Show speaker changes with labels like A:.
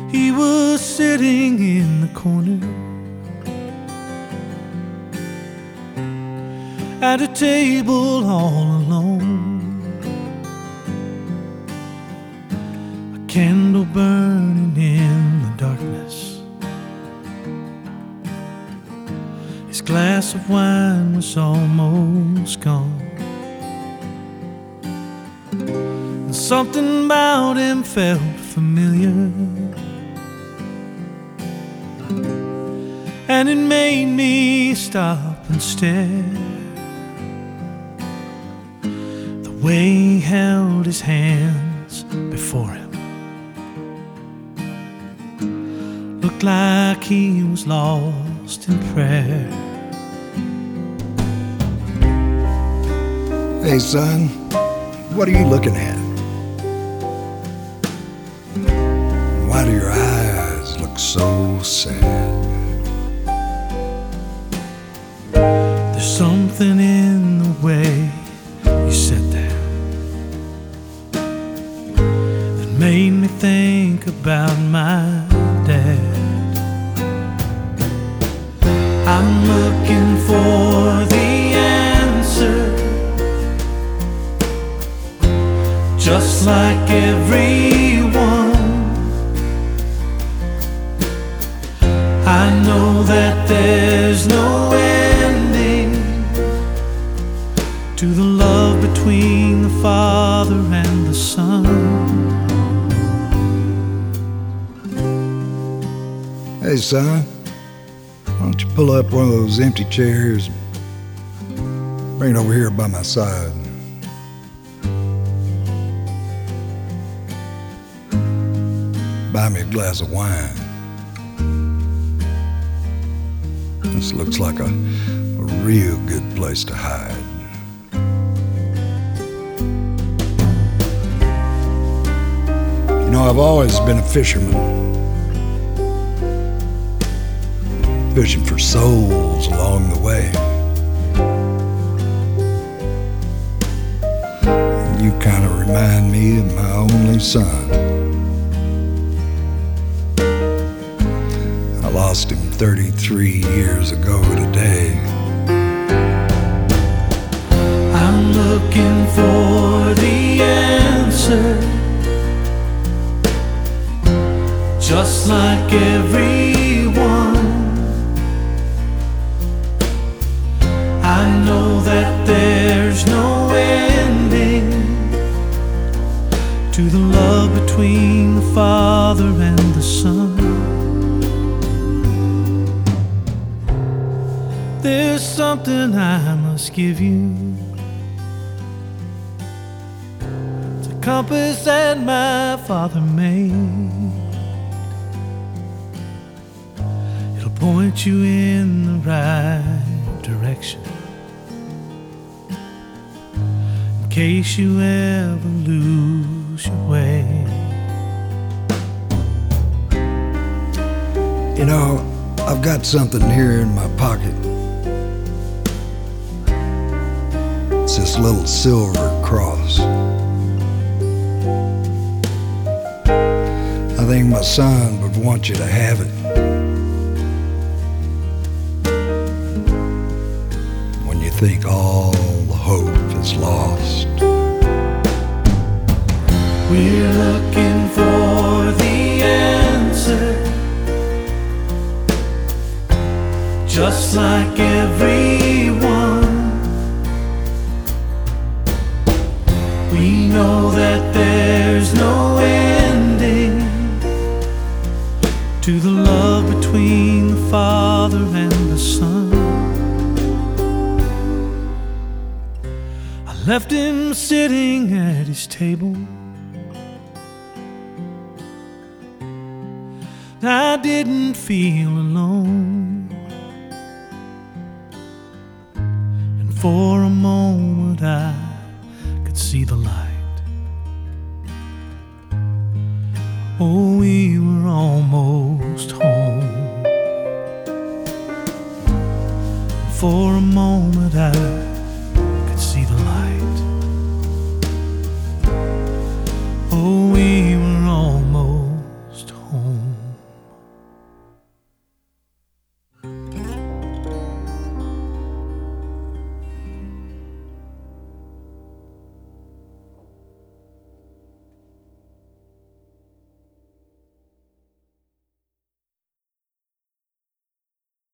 A: He was sitting in the corner at a table all alone, a candle burning in the darkness. His glass of wine was almost gone, and something about him felt familiar, and it made me stop and stare. The way he held his hands before him looked like he was lost in prayer.
B: Hey son, what are you looking at? Why do your eyes look so sad?
A: There's something in the way you sit there that made me think about my dad. I'm looking for the answer, just like everyone. I know that there's no ending to the love between the Father and the Son.
B: Hey son, why don't you pull up one of those empty chairs, bring it over here by my side. Buy me a glass of wine. This looks like a real good place to hide. You know, I've always been a fisherman, fishing for souls along the way. And you kind of remind me of my only son. I lost him 33 years ago today.
A: I'm looking for the answer, just like everyone. I know that there's no ending to the love between the Father and the Son. There's something I must give you, it's a compass that my father made. It'll point you in the right direction in case you ever lose your way.
B: You know, I've got something here in my pocket. It's this little silver cross. I think my son would want you to have it when you think all the hope is lost.
A: We're looking for the answer, just like everyone. We know that there's no ending to the love between the Father and the Son. I left him sitting at his table. I didn't feel alone, and for a moment I could see the light. Oh, we were almost home. For a moment I